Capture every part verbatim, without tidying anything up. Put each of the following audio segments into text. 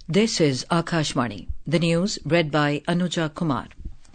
This is Akashvani. The news read by Anuja Kumar.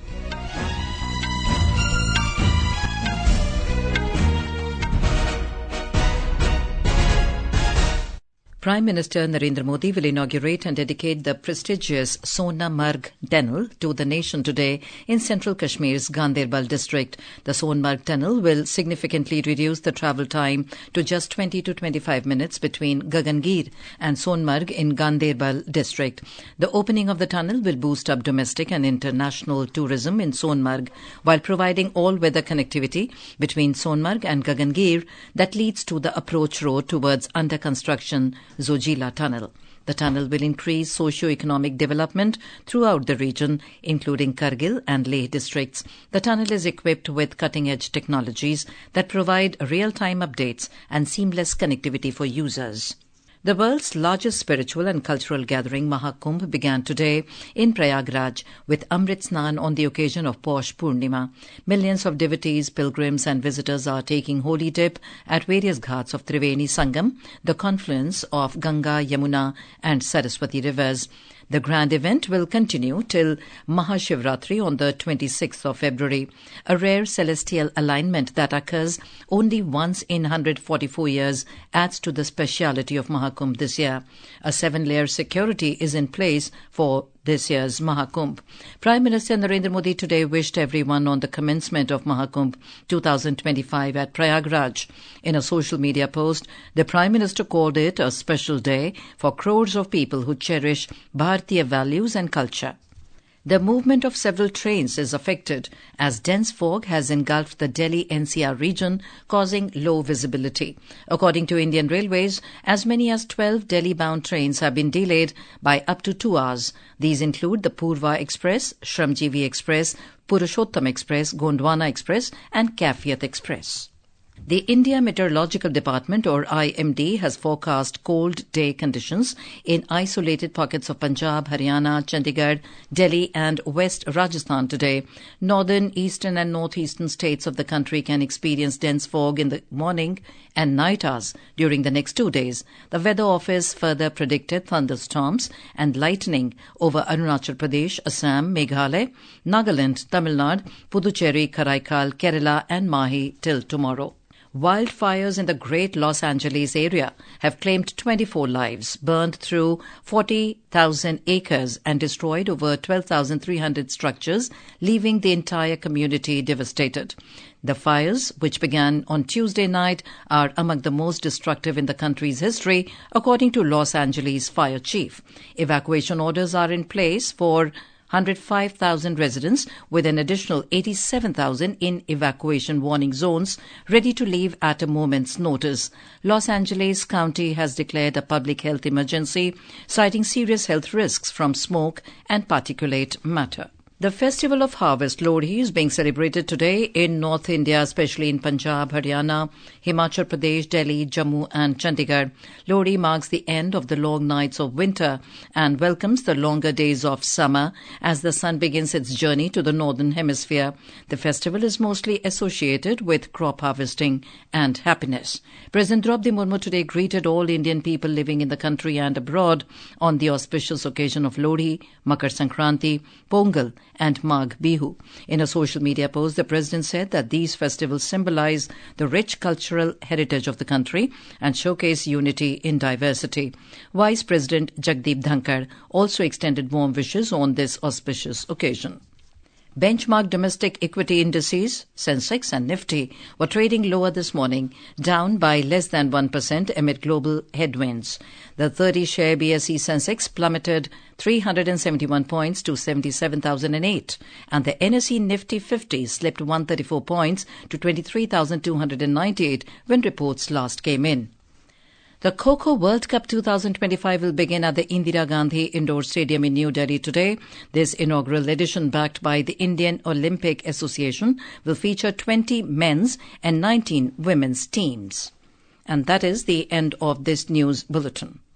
Prime Minister Narendra Modi will inaugurate and dedicate the prestigious Sonmarg Tunnel to the nation today in central Kashmir's Ganderbal district. The Sonmarg Tunnel will significantly reduce the travel time to just twenty to twenty-five minutes between Gagangir and Sonmarg in Ganderbal district. The opening of the tunnel will boost up domestic and international tourism in Sonmarg while providing all-weather connectivity between Sonmarg and Gagangir that leads to the approach road towards under-construction Zojila Tunnel. The tunnel will increase socio-economic development throughout the region, including Kargil and Leh districts. The tunnel is equipped with cutting-edge technologies that provide real-time updates and seamless connectivity for users. The world's largest spiritual and cultural gathering, Mahakumbh, began today in Prayagraj with Amrit Snan on the occasion of Paush Purnima. Millions of devotees, pilgrims and visitors are taking holy dip at various ghats of Triveni Sangam, the confluence of Ganga, Yamuna and Saraswati rivers. The grand event will continue till Mahashivratri on the twenty-sixth of February, a rare celestial alignment that occurs only once in one hundred forty-four years adds to the speciality of Mahakumbh this year. A seven-layer security is in place for this year's Mahakumbh. Prime Minister Narendra Modi today wished everyone on the commencement of Mahakumbh twenty twenty-five at Prayagraj. In a social media post, the Prime Minister called it a special day for crores of people who cherish Bharatiya values and culture. The movement of several trains is affected as dense fog has engulfed the Delhi N C R region, causing low visibility. According to Indian Railways, as many as twelve Delhi-bound trains have been delayed by up to two hours. These include the Purva Express, Shramjeevi Express, Purushottam Express, Gondwana Express and Kafiyat Express. The India Meteorological Department, or I M D, has forecast cold day conditions in isolated pockets of Punjab, Haryana, Chandigarh, Delhi and West Rajasthan today. Northern, eastern and northeastern states of the country can experience dense fog in the morning and night hours during the next two days. The Weather Office further predicted thunderstorms and lightning over Arunachal Pradesh, Assam, Meghalaya, Nagaland, Tamil Nadu, Puducherry, Karaikal, Kerala and Mahi till tomorrow. Wildfires in the Great Los Angeles area have claimed twenty-four lives, burned through forty thousand acres and destroyed over twelve thousand three hundred structures, leaving the entire community devastated. The fires, which began on Tuesday night, are among the most destructive in the country's history, according to Los Angeles Fire Chief. Evacuation orders are in place for one hundred five thousand residents, with an additional eighty-seven thousand in evacuation warning zones ready to leave at a moment's notice. Los Angeles County has declared a public health emergency, citing serious health risks from smoke and particulate matter. The Festival of Harvest, Lohri, is being celebrated today in North India, especially in Punjab, Haryana, Himachal Pradesh, Delhi, Jammu and Chandigarh. Lohri marks the end of the long nights of winter and welcomes the longer days of summer as the sun begins its journey to the northern hemisphere. The festival is mostly associated with crop harvesting and happiness. President Draupadi Murmu today greeted all Indian people living in the country and abroad on the auspicious occasion of Lohri, Makar Sankranti, Pongal and Magh Bihu. In a social media post, the President said that these festivals symbolize the rich cultural heritage of the country and showcase unity in diversity. Vice President Jagdeep Dhankar also extended warm wishes on this auspicious occasion. Benchmark domestic equity indices, Sensex and Nifty, were trading lower this morning, down by less than one percent amid global headwinds. The thirty-share B S E Sensex plummeted three hundred seventy-one points to seventy-seven thousand eight, and the N S E Nifty fifty slipped one hundred thirty-four points to twenty-three thousand two hundred ninety-eight when reports last came in. The Kho-Kho World Cup twenty twenty-five will begin at the Indira Gandhi Indoor Stadium in New Delhi today. This inaugural edition, backed by the Indian Olympic Association, will feature twenty men's and nineteen women's teams. And that is the end of this news bulletin.